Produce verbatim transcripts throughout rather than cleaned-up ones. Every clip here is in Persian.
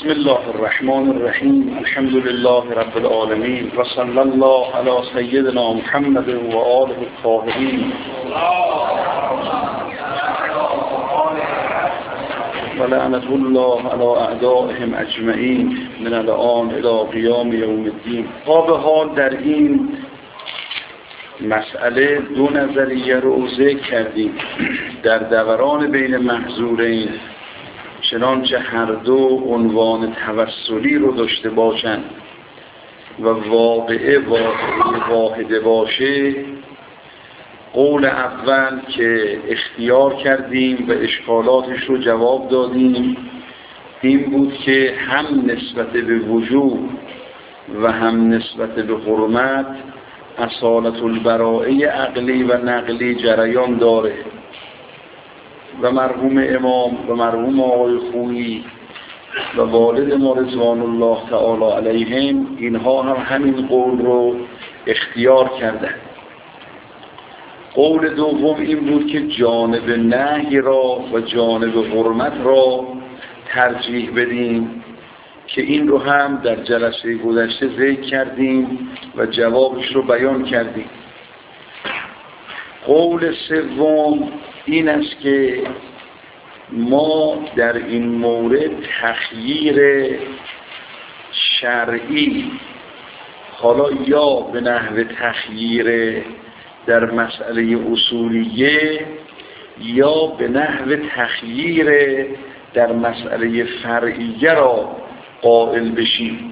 بسم الله الرحمن الرحیم. الحمد لله رب العالمین و صلی الله علی سیدنا محمد و آله الطاهرین و لعنة الله علی اعدائهم اجمعین من الآن الی قیام یوم الدین. تا به حال در این مسئله دو نظریه رو ذکر کردیم در دوران بین محظورین، چنانچه هر دو عنوان توسلی رو داشته باشند و واقعه واقعه واحده باشه. قول اول که اختیار کردیم و اشکالاتش رو جواب دادیم این بود که هم نسبت به وجوب و هم نسبت به حرمت اصالت البراءه عقلی و نقلی جریان داره و مرحوم امام و مرحوم آقای خویی و والد ما رضوان الله تعالی علیهم اینها هم همین قول رو اختیار کردند. قول دوم این بود که جانب نهی را و جانب حرمت را ترجیح بدیم که این رو هم در جلسه گذشته ذکر کردیم و جوابش رو بیان کردیم. قول سوم این است که ما در این مورد تخییر شرعی، حالا یا به نحو تخییر در مسئله اصولیه یا به نحو تخییر در مسئله فرعیه را قائل بشیم.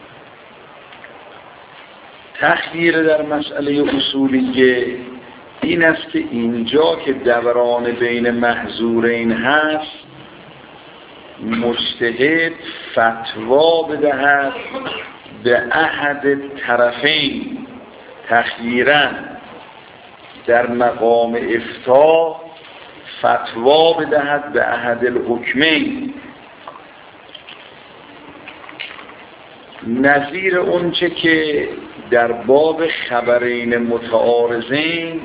تخییر در مسئله اصولیه این است که اینجا که دوران بین محظورین هست مجتهد فتوا بدهد به احد طرفین تخییراً، در مقام افتاء فتوا بدهد به احد الحکمین، نظیر اونچه که در باب خبرین متعارضین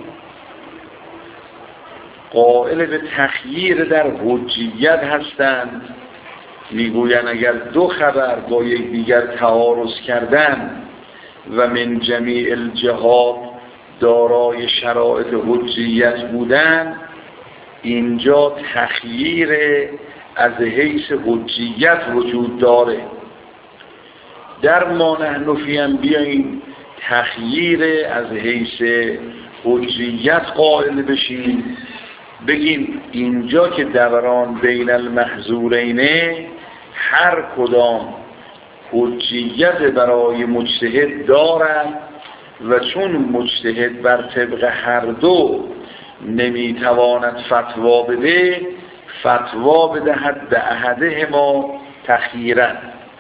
قائل به تخییر در حجیت هستند. میگویند اگر دو خبر با یک دیگر تعارض کردن و من جمیع الجهات دارای شرایط حجیت بودن، اینجا تخییر از حیث حجیت وجود داره. در ما نحن فی هم بیاییم تخییر از حیث حجیت قائل بشیم، بگیم اینجا که دوران بین المحظورینه هر کدام حجیت برای مجتهد دارد و چون مجتهد بر طبق هر دو نمیتواند فتوا بده، فتوا بدهد به احدهما تخییراً.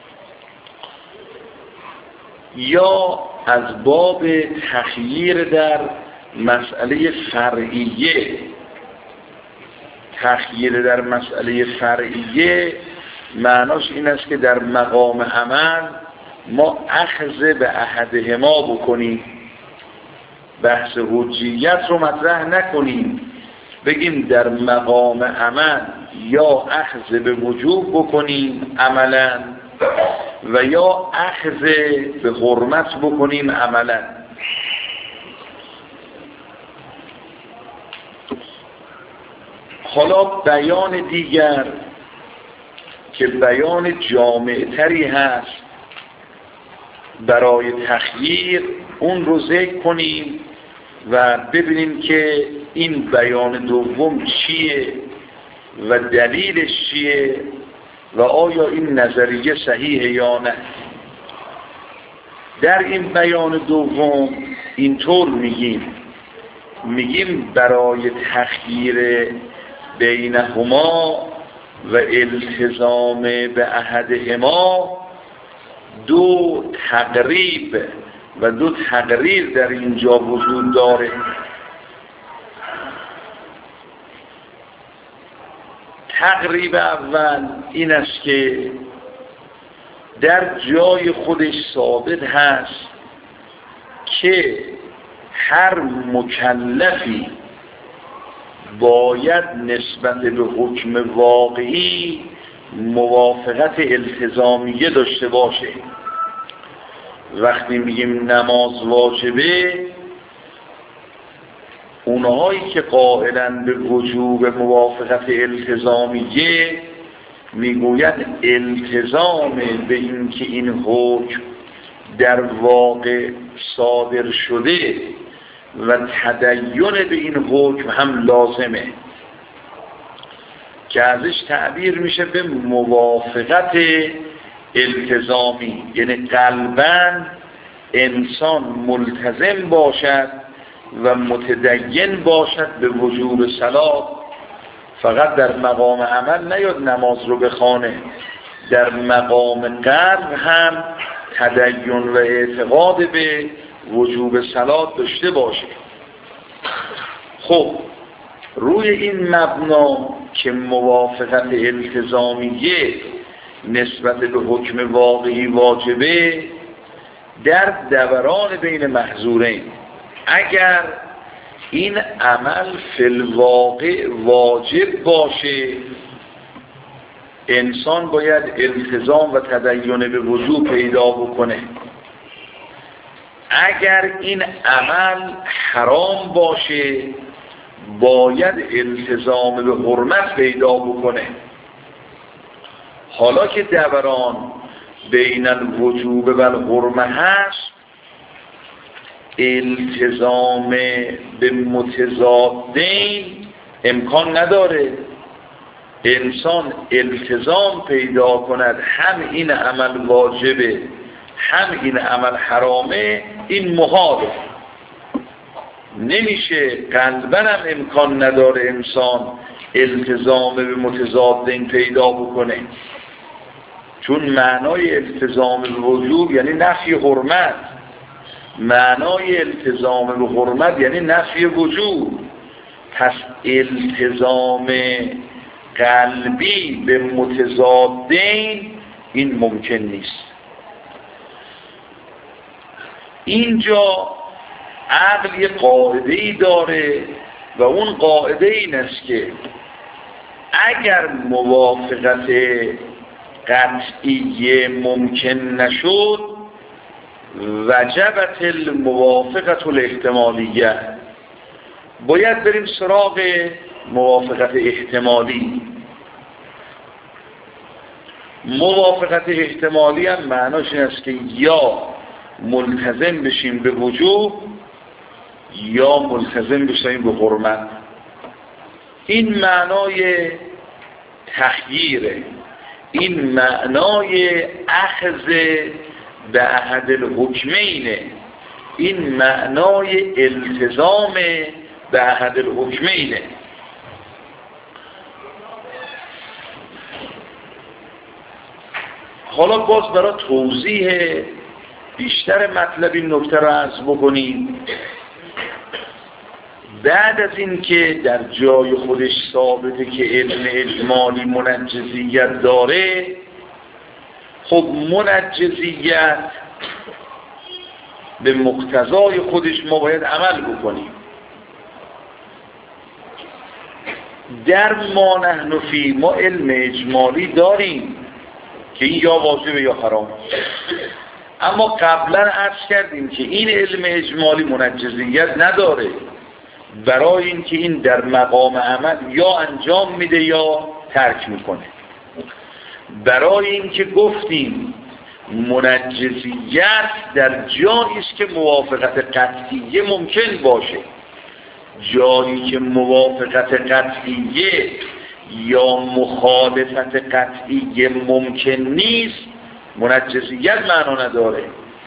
یا از باب تخییر در مسئله فرعیه، تخییر در مسئله فرعیه معناش این است که در مقام عمل ما اخذ به احدهما بکنیم، بحث حجیت رو مطرح نکنیم، بگیم در مقام عمل یا اخذ به وجوب بکنیم عملا و یا اخذ به حرمت بکنیم عملا. حالا بیان دیگر که بیان جامع‌تری هست برای تخییر، اون رو ذکر کنیم و ببینیم که این بیان دوم چیه و دلیلش چیه و آیا این نظریه صحیحه یا نه. در این بیان دوم اینطور میگیم میگیم برای تخییر بینهما و التزام به احدهما دو تقریب و دو تقریر در اینجا وجود داره. تقریب اول این است که در جای خودش ثابت هست که هر مکلفی باید نسبت به حکم واقعی موافقت التزامیه داشته باشه. وقتی میگیم نماز واجبه، اونهایی که قائلن به وجوب موافقت التزامیه میگوید التزام به این که این حکم در واقع صادر شده و تدین به این حکم هم لازمه، که ازش تعبیر میشه به موافقت التزامی، یعنی قلباً انسان ملتزم باشد و متدین باشد به وجوب صلات، فقط در مقام عمل نیاد نماز رو بخوانه، در مقام قلب هم تدین و اعتقاد به وجوب صلات داشته باشه. خب روی این مبنا که موافقت التزامیه نسبت به حکم واقعی واجبه، در دوران بین محظورین اگر این عمل فی الواقع واجب باشه، انسان باید التزام و تدین به وجوب پیدا بکنه. اگر این عمل حرام باشه، باید التزام به حرمت پیدا بکنه. حالا که دوران بین الوجوب و الحرمه هست، التزام به متضادین امکان نداره. انسان التزام پیدا کند هم این عمل واجبه هم این عمل حرامه، این محاله، نمیشه. قلباً هم امکان نداره انسان التزام به متضادین پیدا بکنه، چون معنای التزام به وجوب یعنی نفی حرمت، معنای التزام به حرمت یعنی نفی وجوب. پس التزام قلبی به متضادین این ممکن نیست. اینجا عقل یه قاعده‌ای داره و اون قاعده این است که اگر موافقت قطعی ممکن نشد، وجبت الموافقت الاحتمالیه، باید بریم سراغ موافقت احتمالی. موافقت احتمالی هم معناش این است که یا ملتزم بشیم به وجوب یا ملتزم بشیم به حرمت. این معنای تخییره، این معنای اخذ به احد الحکمینه، این معنای التزام به احد الحکمینه. حالا باز برای توضیح بیشتر مطلب این نکته را عرض بکنیم. بعد از این که در جای خودش ثابته که علم اجمالی منجزیت داره، خب منجزیت به مقتضای خودش ما باید عمل بکنیم. در ما نحن فی ما علم اجمالی داریم که این یا واجبه یا حرام، اما قبلا عرض کردیم که این علم اجمالی منجزیت نداره، برای اینکه این در مقام عمل یا انجام میده یا ترک میکنه. برای اینکه گفتیم منجزیت در جایی است که موافقت قطعیه ممکن باشه، جایی که موافقت قطعیه یا مخالفت قطعیه ممکن نیست، منجزیت معنا نداره.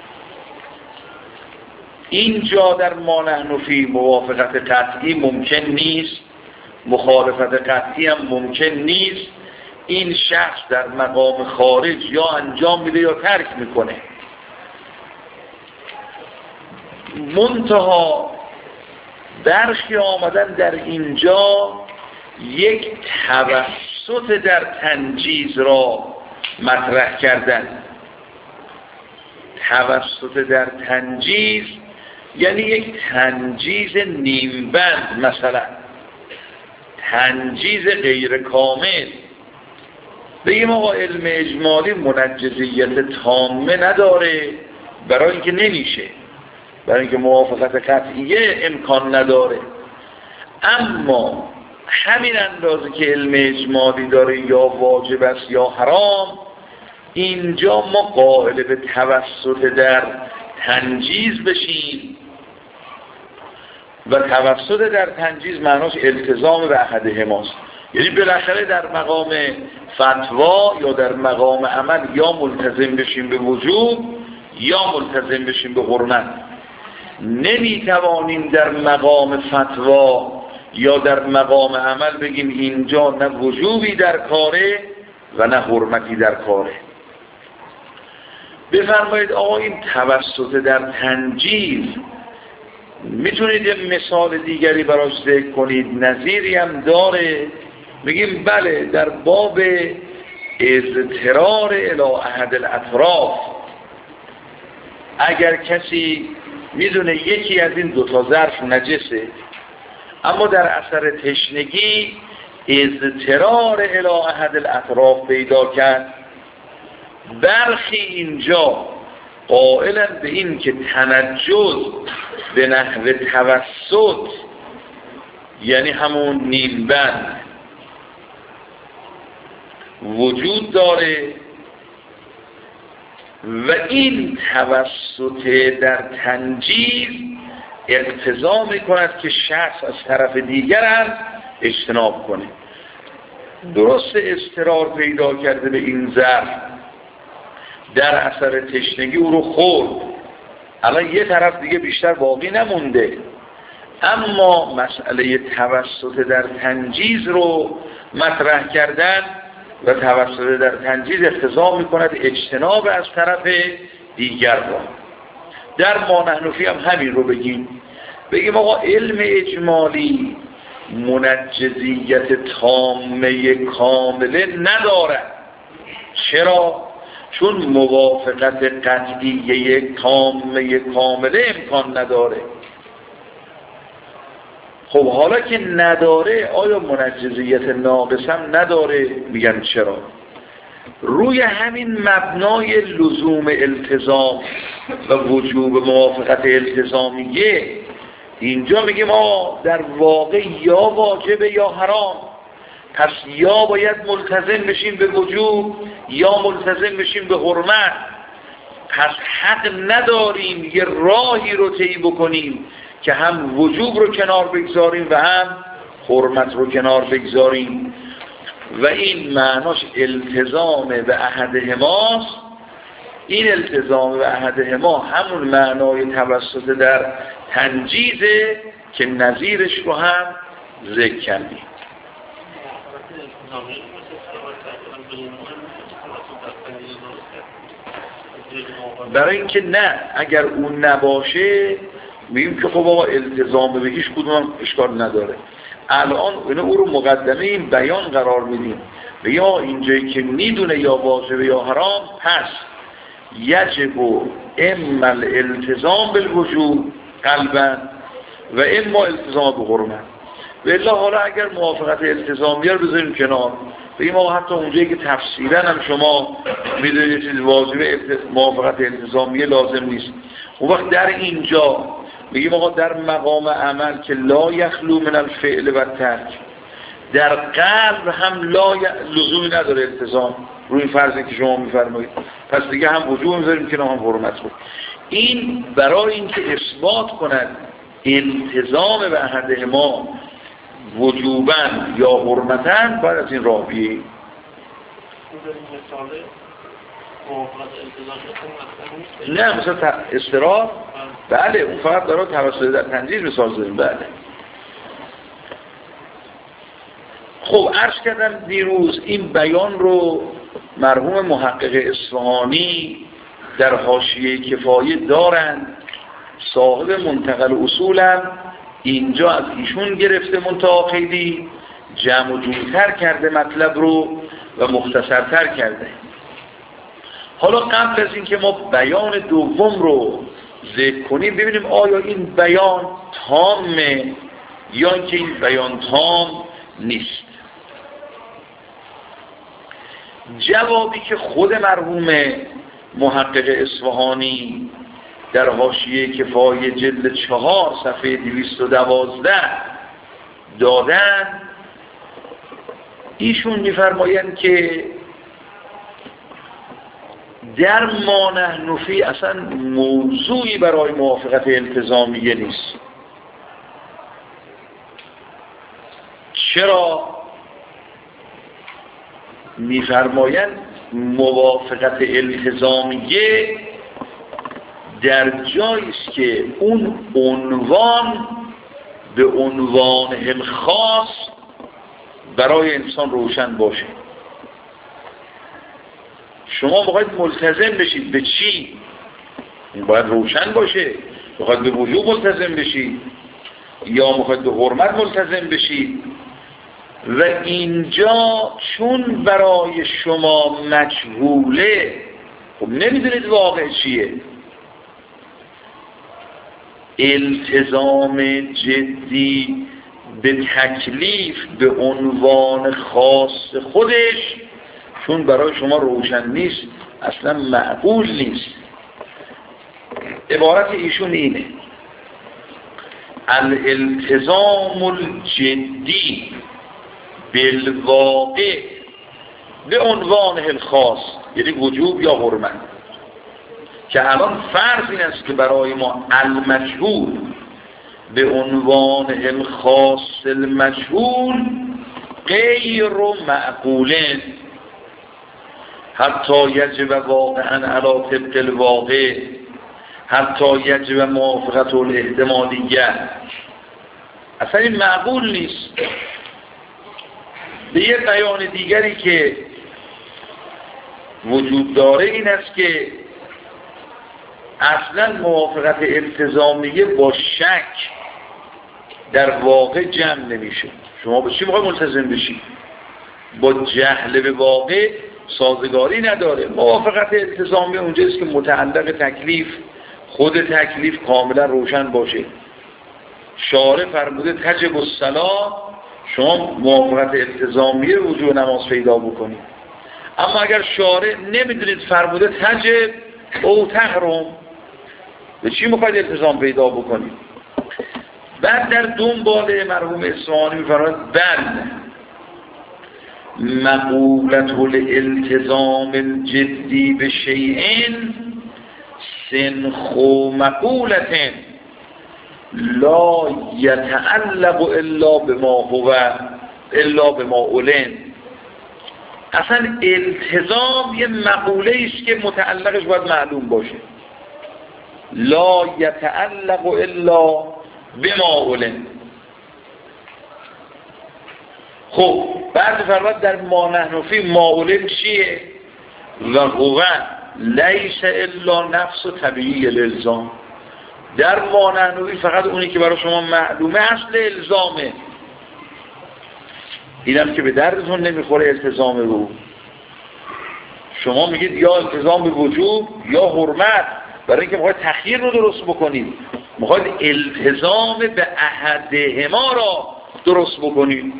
اینجا در ما نحن فی موافقت قطعی ممکن نیست، مخالفت قطعی هم ممکن نیست. این شخص در مقام خارج یا انجام میده یا ترک میکنه. منتها برخی آمدن در اینجا یک توسط در تنجیز را مطرح کردن. توسط در تنجیز یعنی یک تنجیز نیمبند، مثلا تنجیز غیر کامل. بگیم آقا علم اجمالی منجزیت تامه نداره، برای اینکه نمیشه، برای اینکه موافقت قطعیه امکان نداره. اما همین اندازه که علم اجمالی داره یا واجب است یا حرام، اینجا ما قائل به توسط در تنجیز بشیم و توسط در تنجیز معناش التزام به احدهماست. یعنی بالاخره در مقام فتوا یا در مقام عمل یا ملتزم بشیم به وجوب یا ملتزم بشیم به حرمت. نمیتوانیم در مقام فتوا یا در مقام عمل بگیم اینجا نه وجوبی در کاره و نه حرمتی در کاره. بفرمایید آقا این توسط در تنجیز میتونید یه مثال دیگری براش ذکر کنید؟ نظیری هم داره؟ بگیم بله، در باب اضطرار الی احد الاطراف، اگر کسی میدونه یکی از این دوتا ظرف نجسه اما در اثر تشنگی اضطرار الی احد الاطراف پیدا کرد، برخی اینجا قائلن به این که تنجس به نحو توسط، یعنی همون نیمبند، وجود داره و این توسط در تنجیز اقتضا میکند که شخص از طرف دیگر هم اجتناب کنه. درست اضطرار پیدا کرده به این ظرف، در اثر تشنگی او رو خورد، الان یه طرف دیگه بیشتر باقی نمونده، اما مسئله توسط در تنجیز رو مطرح کردن و توسط در تنجیز اقتضا میکند اجتناب از طرف دیگر را. در ما نحنفی هم همین رو بگیم، بگیم آقا علم اجمالی منجزیت تامه کامله ندارد. چرا؟ چون موافقت قطعیه تامه کامله امکان نداره. خب حالا که نداره، آیا منجزیت ناقص هم نداره؟ میگن چرا؟ روی همین مبنای لزوم التزام و وجوب موافقت التزامیه اینجا میگیم ما در واقع یا واجب یا حرام، پس یا باید ملتزم بشیم به وجوب یا ملتزم بشیم به حرمت. پس حق نداریم یه راهی رو طی بکنیم که هم وجوب رو کنار بگذاریم و هم حرمت رو کنار بگذاریم، و این معناش التزام به احدهماست. این التزام به احدهما همون معنای توسط در تنجیزه که نظیرش رو هم ذکر کردیم. برای اینکه نه، اگر اون نباشه میگیم که خب آقا التزام به هیچ کدوم اشکال نداره. الان اینو او رو مقدمه این بیان قرار میدیم، به یا اینجایی که میدونه یا واجب یا حرام، پس یجب اما الالتزام بالوجوب قلبا و اما التزام به حرمت. والله حالا اگر موافقت التزامی رو بذاریم کنار، بگیم آقا حتی اونجایی که تفصیلا هم شما میدونید چیز واجب موافقت التزامی لازم نیست، اون وقت در اینجا بگیم آقا در مقام عمل که لا یخلو من الفعل و ترک، در قلب هم لا ی... لزومی نداره التزام روی این فرضی که شما میفرمایید، پس دیگه هم وجوب میذاریم که هم حرمت بود. این برای اینکه اثبات کند التزام به احدهما وجوباً یا حرمتاً باید از این راه بیاییم. نه مثلا استرار، بله اون فقط داره توسط در تنجیز مثال زدیم. بله خب عرض کردم دیروز این بیان رو مرحوم محقق اصفهانی در حاشیه کفایه دارند، صاحب منتقل اصولم اینجا از ایشون گرفته، منتها خیلی جمع و جورتر کرده مطلب رو و مختصرتر کرده. حالا قبل از اینکه ما بیان دوم رو ذکر کنیم، ببینیم آیا این بیان تامه یا اینکه این بیان تام نیست. جوابی که خود مرحوم محقق اصفهانی در حاشیه کفایه جلد چهار صفحه دویست و دوازده دادن، ایشون می‌فرمایند که در ما نحن فی اصلا موضوعی برای موافقت التزامیه نیست. چرا؟ می‌فرمایند موافقت التزامیه در جایی است که اون عنوان به عنوان الخاص برای انسان روشن باشه. شما باید ملتزم بشید به چی؟ این باید روشن باشه. باید به وجوب ملتزم بشید یا باید به حرمت ملتزم بشید. و اینجا چون برای شما مجهوله، خب نمیدونید واقع چیه. التزام جدی به تکلیف به عنوان خاص خودش چون برای شما روشن نیست، اصلا معقول نیست. عبارت ایشون اینه: الالتزام الجدی بالواقع به عنوان الخاص، یعنی وجوب یا حرمت، که الان فرض این است که برای ما المجهول به عنوان الخاص المجهول غیر معقوله حتی یجب واقعا علی طبق الواقع، حتی یجب موافقت الاحتمالیه. اصلا این معقول نیست. به یه بیان دیگری که وجود داره این است که اصلا موافقت التزامیه با شک در واقع جمع نمیشه. شما با چی میخوای ملتزم بشی؟ با جهل به واقع سازگاری نداره. موافقت التزامیه اونجاست که متعلق تکلیف، خود تکلیف کاملا روشن باشه. شارع فرموده تجب الصلاة، شما موافقت التزامیه وجوب نماز پیدا بکنید. اما اگر شارع نمیدونید فرموده تجب او تحرم، به چی میخواید التزام پیدا بکنید؟ بعد در دنبال مرحوم اصفهانی میفرماید بل مقولت الالتزام الجدی به شیئین سنخو مقولتن لا یتعلق الا بما هو الا بما اولن. اصلا التزام یه مقوله است که متعلقش باید معلوم باشه. لا یتعلق الا بما اولن. خب بعد فرمود در ما نحن فی ما اولن چیه؟ و هو لیس الا نفس طبیعی الالزام. در ما نحن فقط اونی که برای شما معلومه اصل الزامه. اینم که به دردتون نمیخوره التزام رو. شما میگید یا التزام به وجوب یا حرمت، برای اینکه میخواید تخییر رو درست بکنید، میخواید التزام به احدهما را درست بکنید.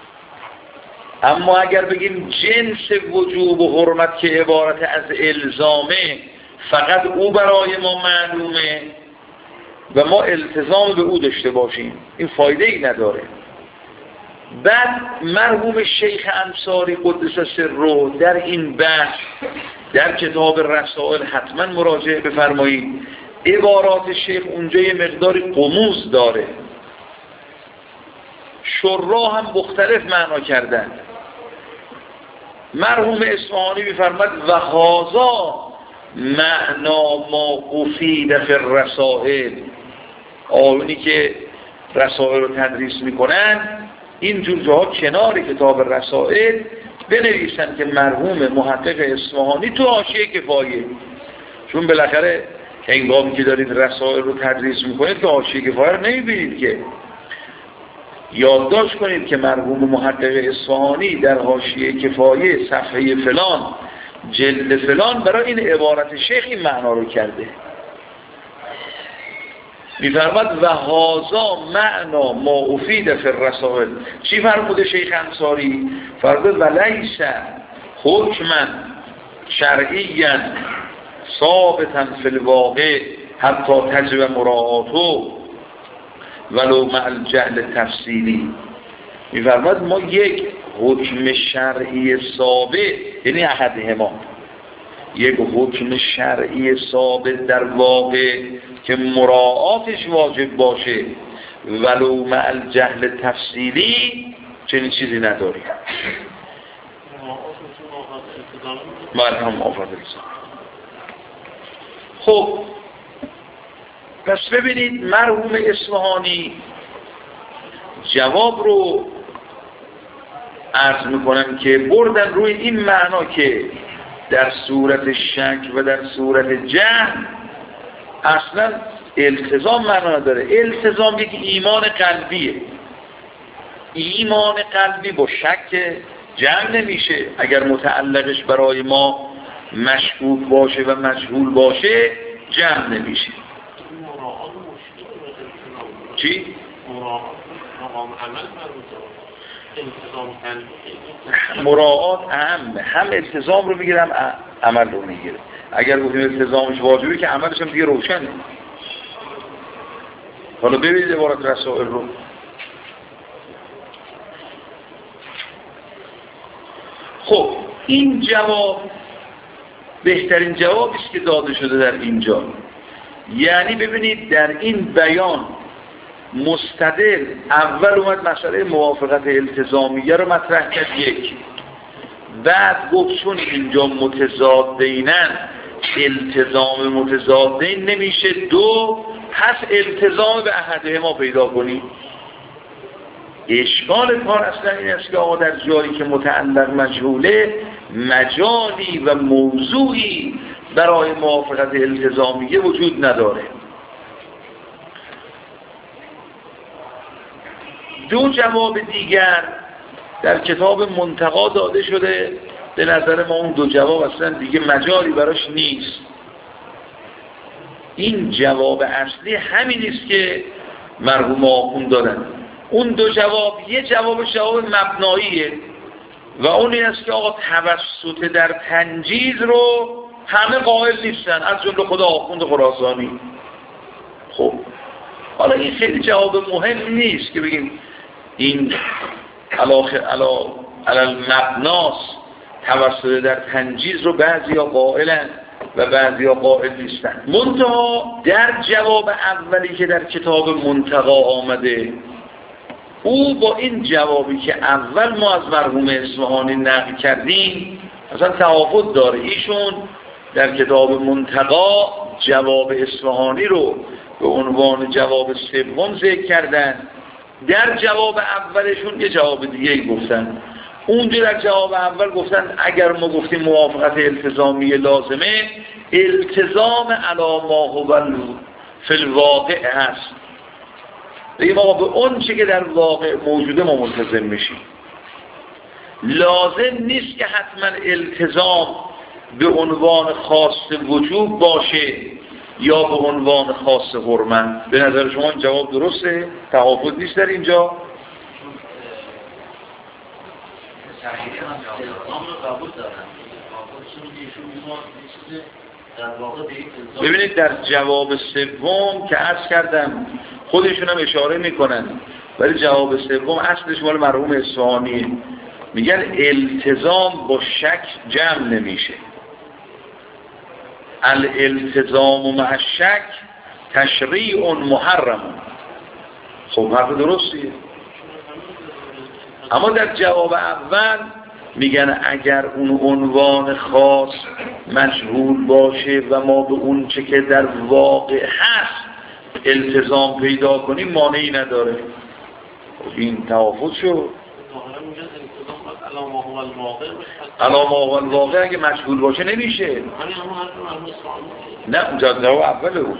اما اگر بگیم جنس وجوب و حرمت که عبارت از الزامه، فقط او برای ما معلومه و ما التزام به او داشته باشیم، این فایده ای نداره. بعد مرحوم شیخ انصاری قدس سره در این بحث در کتاب رسائل حتما مراجعه بفرمایید. عبارات شیخ اونجا یه مقداری غموض داره، شراح هم مختلف معنا کردن. مرحوم اصفهانی می‌فرماید و هذا معنا ما افید فی الرسائل. آیونی که رسائل رو تدریس میکنن اینجور جاها کنار کتاب رسائل بنویسن که مرحوم محقق اصفهانی تو حاشیه کفایه، چون بالاخره هنگامی که دارید رسائل رو تدریس میکنید که حاشیه کفایه رو نمیبینید که. یادداشت کنید که مرحوم محقق اصفهانی در حاشیه کفایه صفحه فلان جلد فلان برای این عبارت شیخ این معنا رو کرده. می‌فرماد و هازا معنا ما افید فی الرسائل. چی فرموده شیخ انصاری؟ فرمود و لیس حکما شرعیا ثابتا فی الواقع حتی تجب مراعاتو ولو مع الجهل تفصیلی. می‌فرماید ما یک حکم شرعی ثابت، یعنی احدهما، یک حکم شرعی ثابت در واقع که مراعاتش واجب باشه ولو مع الجهل تفصیلی، چنین چیزی نداریم. مرحوم آفرد الزام. خب پس ببینید مرحوم اصفهانی جواب رو عرض میکنم که بردن روی این معنا که در صورت شک و در صورت جهل اصلا التزام معنا نداره. التزام یک ایمان قلبیه. ایمان قلبی با شک جمع نمیشه. اگر متعلقش برای ما مشکوک باشه و مجهول باشه جمع نمیشه. چی؟ مراعات اهم، هم التزام رو میگیره هم عمل رو میگیره. اگر گفتیم التزامش واجبه که عملش هم دیگه روشنه. حالا ببینید عبارت رسائل رو. خب این جواب بهترین جوابی است که داده شده در اینجا. یعنی ببینید در این بیان مستدل اول اومد مسئله موافقت التزامیه رو مطرح کرد، یک. بعد گفت چون اینجا متضادینن التزام متضادین نمیشه، دو پس التزام به احدهما پیدا کنیم. اشکال کار اصلا این است که آقا در جایی که متعلق مجهوله مجالی و موضوعی برای موافقت التزامیه وجود نداره. دو جواب دیگر در کتاب منتقا داده شده. به نظر ما اون دو جواب اصلا دیگه مجالی براش نیست. این جواب اصلی همین است که مرحوم آخوند دادن. اون دو جواب، یه جواب جواب مبناییه و اون این است که آقا توسط در تنجیز رو همه قائل نیستن، از جمله خود آخوند خراسانی. خب حالا این خیلی جواب مهم نیست که بگیم این علاقه علا علال مبناست. توسط در تنجیز رو بعضی ها قائلن و بعضی ها قائل نیستن. منتها در جواب اولی که در کتاب منتقا آمده، او با این جوابی که اول ما از مرحوم اصفهانی نقل کردیم اصلا تفاوت داره. ایشون در کتاب منتقا جواب اصفهانی رو به عنوان جواب سوم ذکر کردن، در جواب اولشون یه جواب دیگه گفتن. اونجا در جواب اول گفتن اگر ما گفتیم موافقت التزامی لازمه، التزام علی ما هو فی الواقع هست. بگیم آقا به اون چه که در واقع موجوده ما ملتزم میشیم. لازم نیست که حتما التزام به عنوان خاص وجوب باشه یا به عنوان خاص حرمت. به نظر شما این جواب درسته؟ تفاوت نیست در اینجا؟ ببینید در جواب سوم که عرض کردم خودشون هم اشاره میکنن، ولی جواب سوم اصلش مال مرحوم اصفهانیه. میگن التزام با شک جمع نمیشه. الالتزام مع الشک تشریع محرم. خب حرف درستیه. اما در جواب اول میگن اگر اون عنوان خاص مجهول باشه و ما به اون چه که در واقع هست التزام پیدا کنیم مانعی نداره. این توافق شد. علامه هو الواقع اگه مجهول باشه نمیشه. نه اونجا جواب اوله بود.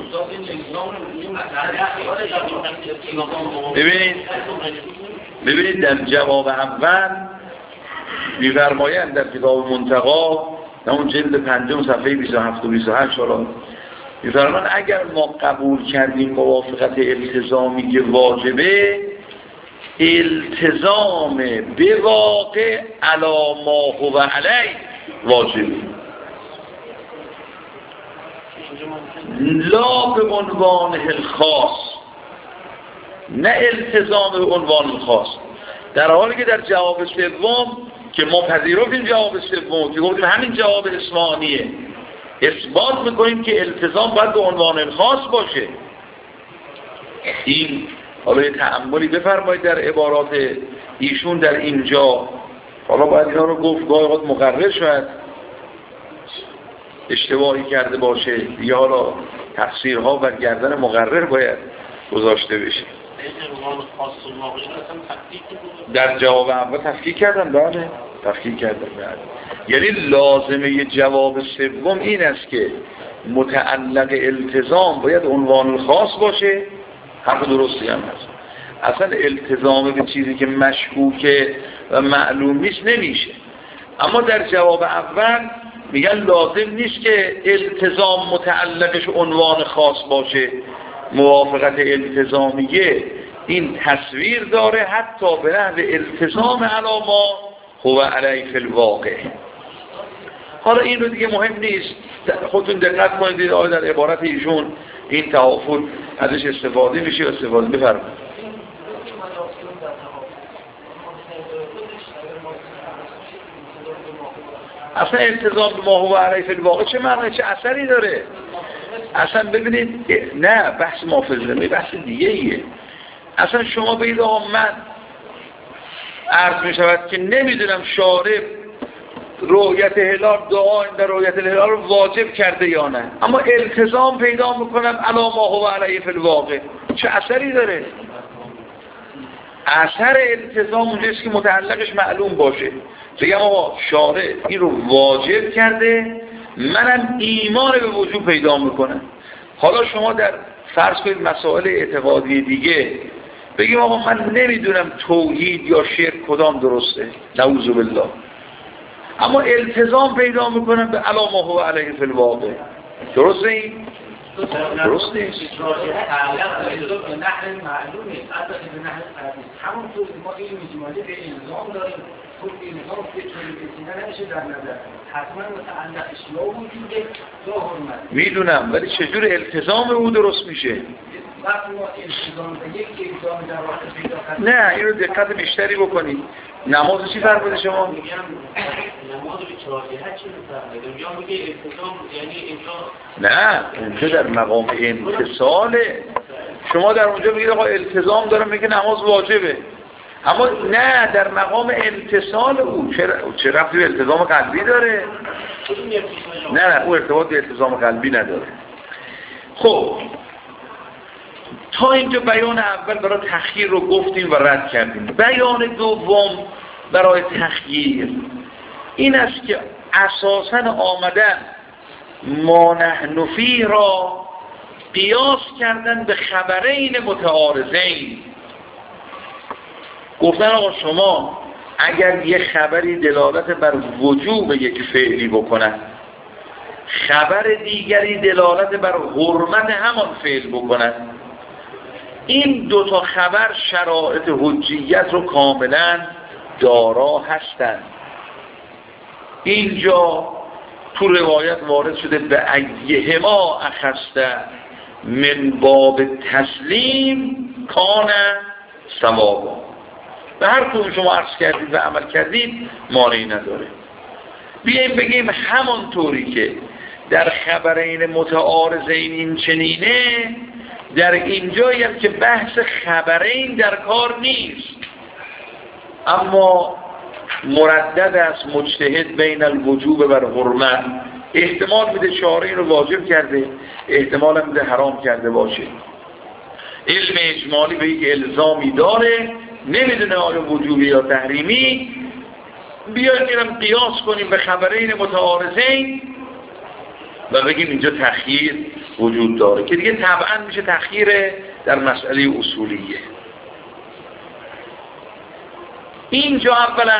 ببینید ببینید در جواب اول می‌فرمایند در کتاب منتقا در اون جلد پنجم صفحه بیست و هفت و بیست و هشت می‌فرمایند اگر ما قبول کردیم موافقت التزامی که واجبه، التزام به واقع علی ما هو علی واجبه، لا به عنوان الخاص، نه التزام به عنوان الخاص. در حالی که در جواب سوم که ما پذیرفتیم جواب سوم که گفتیم همین جواب اصفهانیه، اثبات میکنیم که التزام باید به عنوان الخاص باشه. این حالا یه تأملی بفرمایید در عبارات ایشون در اینجا. حالا باید اینا رو گفت، گاهی اوقات مقرر شد اشتباهی کرده باشه یا حالا تقصیرها بر گردن مقرر باید گذاشته بشه. در جواب اول تفکیک کردن، بله تفکیک کردن، بله. یعنی لازمه جواب سوم این است که متعلق التزام باید عنوان خاص باشه. حرف درستی هم هست. اصلا التزام به چیزی که مشکوکه و معلوم نیست نمیشه. اما در جواب اول میگن لازم نیست که التزام متعلقش عنوان خاص باشه. موافقت التزامیه این تصویر داره حتی به نحو التزام علامه هو علیه فی الواقع. حالا این رو دیگه مهم نیست، خودتون دقت کنید آیا در عبارت ایشون این توافق ازش استفاده میشه یا استفاده بفرمایید. اصلا التزام به ما هو علیه فی الواقع چه معنی، چه اثری داره؟ اصلا ببینید، نه بحث محافظه، بحث دیگه ایه. اصلا شما بگید آقا من عرض می شود که نمیدونم شارع رؤیت هلال، دعا در رؤیت هلال رو واجب کرده یا نه، اما التزام پیدا میکنم علی ما هو علیه فی الواقع، چه اثری داره؟ اثر التزام اونجاست که متعلقش معلوم باشه. بگم آقا شارع این رو واجب کرده، منم ایمان به وجوب پیدا میکنم. حالا شما در فرض کنید مسائل اعتقادی دیگه بگیم آقا من نمیدونم توحید یا شرک کدام درسته، نعوذ بالله، اما التزام پیدا میکنم به علی ما هو علیه فی الواقع. درسته این؟ درست نیست. میدونم، ولی چجور التزام او درست میشه؟ نه این رو دقت بیشتری بکنید. نماز چی فرموده شما؟ نماز به چهار جهت چی میفرمایید؟ یا میگه التزام یعنی انشاء؟ نه اونجا در مقام امتصاله. شما در اونجا میگید آقا التزام دارم میگه نماز واجبه، اما نه در مقام امتصال او. چه ربطی به التزام قلبی داره؟ نه نه او ارتباط به التزام قلبی نداره. خب تا اینجا بیان اول برای تخییر رو گفتیم و رد کردیم. بیان دوم برای تخییر این است که اساساً آمدن ما نحن فیه را قیاس کردن به خبرین متعارضین. گفتن آقا شما اگر یه خبری دلالت بر وجوب یک فعلی بکنه، خبر دیگری دلالت بر حرمت همان فعل بکنه، این دو تا خبر شرایط حجیت رو کاملا دارا هستند. اینجا تو روایت وارد شده به ایهما اخسته من باب تسلیم کان ثوابا. به هر کدوم شما عرض کردید و عمل کردید مانعی نداره. بیاییم بگیم همانطوری که در خبرین متعارضین این چنینه، در اینجایی هم که بحث خبرین در کار نیست، اما مردد است مجتهد بین الوجوب بر حرمت. احتمال میده شارع رو واجب کرده، احتمال میده حرام کرده باشه. علم اجمالی به یک الزامی داره، نمیدونه آیا وجوبی یا تحریمی. بیاید اینم قیاس کنیم به خبرین متعارضین و بگیم اینجا تخییر وجود داره، که دیگه طبعا میشه تخییر در مسئله اصولیه. اینجا اولا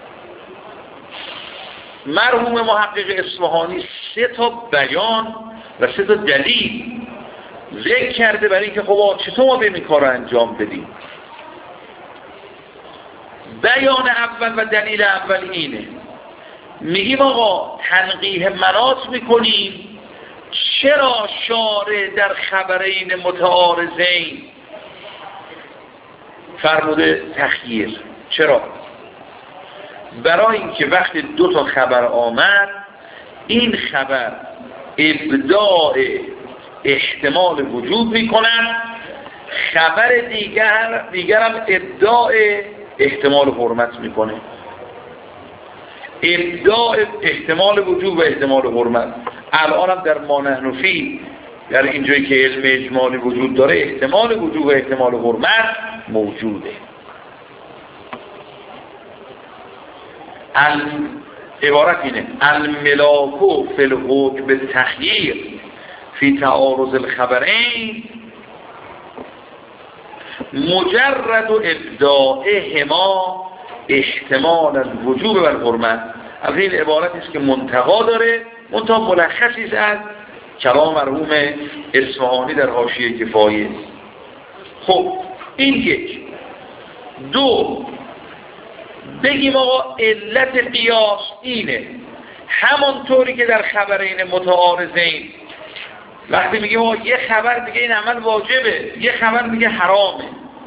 مرحوم محقق اصفهانی سه تا بیان و سه تا دلیل ذکر کرده برای اینکه خب چطور ما به این کار رو انجام بدیم. بیان اول و دلیل اول اینه میگیم آقا تنقیح مناط میکنیم چرا شارع در خبرین متعارضین فرموده تخییر؟ چرا؟ برای اینکه وقتی دو تا خبر آمد این خبر ابداع احتمال وجود میکنن، خبر دیگر دیگرم ابداع احتمال حرمت میکنه. ابداع احتمال وجود و احتمال حرمت الان هم در ما نحن فیه، در اینجایی که علم اجمالی وجود داره احتمال وجود و احتمال حرمت موجوده. عبارت اینه الملاکو فی الحکم بالتخییر فی تعارض الخبرین مجرد ابداعهما احتمال الوجوب و الحرمت. از این عبارتی است که منتقا داره، منتها ملخصی است از کلام مرحوم اصفهانی در حاشیه کفایه. خب این یک. دو، بگیم آقا علت قیاس اینه، همانطوری که در خبرین متعارضین وقتی میگیم آقا یه خبر میگه این عمل واجبه، یه خبر میگه حرامه،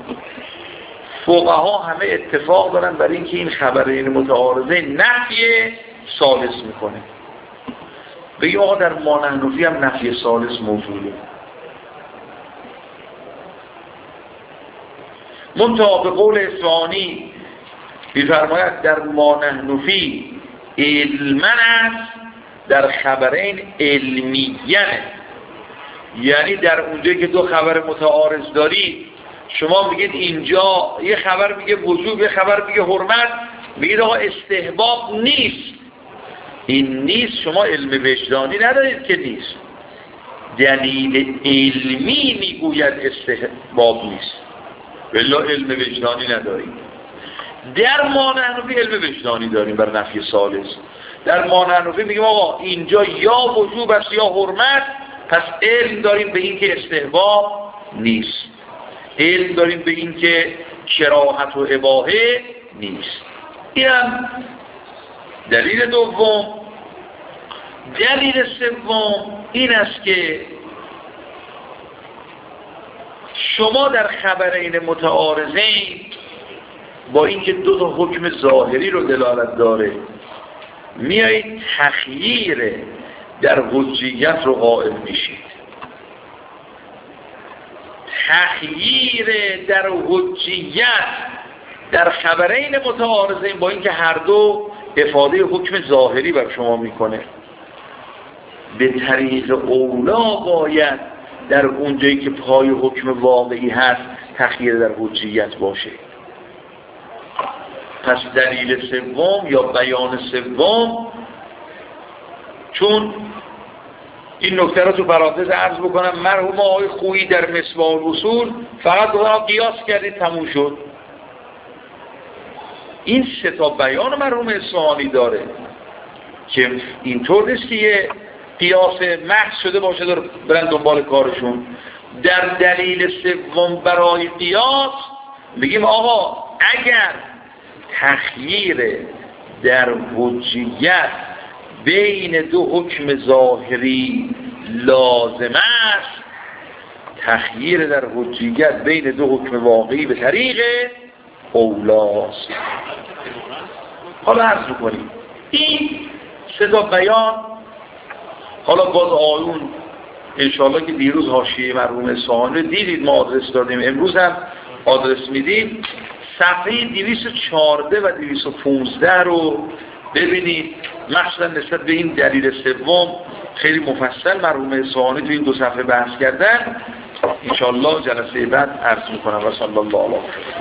فقها همه اتفاق دارن برای اینکه این خبرین متعارضین نفی ثالث میکنه. بگیم آقا در ما نحن فیه هم نفی ثالث موجوده، منتها به قول اصفهانی بیفرماید در ما نحن فیه علمن است، در خبرین علمیه. یعنی در اونجایی که دو خبر متعارض داری شما میگید اینجا یه خبر میگه وجوب، یه خبر میگه حرمت، میگید آقا استحباب نیست. این نیست شما علم وجدانی ندارید که نیست، دلیل علمی میگوید استحباب نیست، بلا علم وجدانی ندارید. در ما نحن فیه علم وجدانی داریم بر نفی ثالث. در ما نحن فیه میگیم آقا اینجا یا وجوب است یا حرمت، پس علم داریم به این که استحباب نیست، علم داریم به این که کراهت و اباحه نیست. این هم دلیل دوم. دلیل سوم این است که شما در خبرین متعارضین با اینکه دو تا حکم ظاهری رو دلالت داره میایید تخییر در حجیت رو قائل میشید. تخییر در حجیت در خبرین متعارضین با اینکه هر دو افاده حکم ظاهری بر شما میکنه، به طریق اولا باید در اونجایی که پای حکم واقعی هست تخییر در حجیت باشه. پس دلیل سوم یا بیان سوم، چون این نکته رو تو پرانتز عرض بکنم، مرحوم آقای خویی در مصباح الاصول فقط دوباره قیاس کردید تموم شد. این سه تا بیان مرحوم اصفهانی داره که اینطور نیست که یه قیاس محض شده باشه داره برن دنبال کارشون. در دلیل سوم برای قیاس میگیم آقا اگر تخییر در حجیت بین دو حکم ظاهری لازم است، تخییر در حجیت بین دو حکم واقعی به طریق اولاست. حالا عرض بکنیم این سه تا بیان. حالا باز آیون انشاءالله که دیروز حاشیه مرحوم اصفهانی دیدید ما آدرس دادیم، امروز هم آدرس میدیم. صفحه دویست و چهارده و دویست و پانزده رو ببینید، مثلا نسبت به این دلیل سوم خیلی مفصل مرحوم اصفهانی تو این دو صفحه بحث کردن. انشاءالله جلسه بعد عرض میکنم و صلی الله علیه و